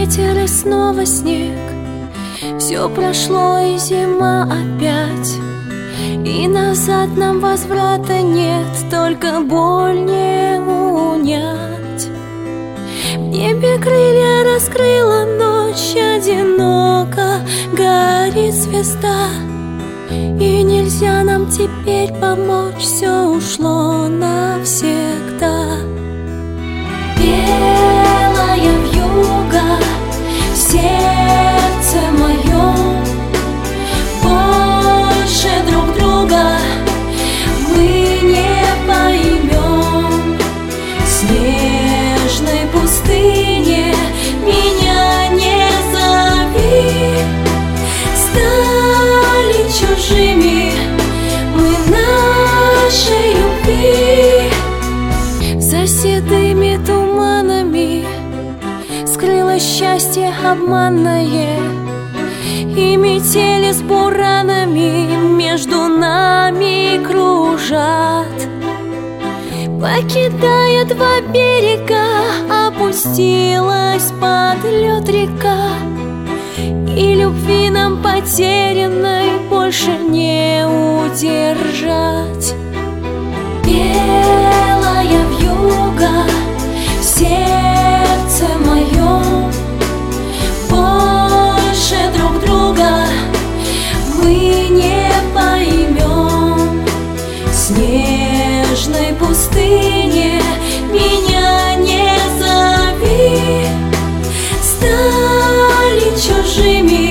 ветер и снова снег. Все прошло и зима опять, и назад нам возврата нет, только боль не унять. В небе крылья раскрыла ночь, одиноко горит звезда, и нельзя нам теперь помочь, все ушло навсегда. Белая вьюга в сердце моем, больше друг друга мы не поймем. В снежной пустыне меня не зови, стали чужими мы нашей любви. За седыми туманами скрылось счастье обманное, и метели с буранами между нами кружат. Покидая два берега, опустилась под лед река, и любви нам потерянной больше не удержать. Белая вьюга в сердце моем, больше друг друга мы не поймем. В снежной пустыне меня не зови, стали чужими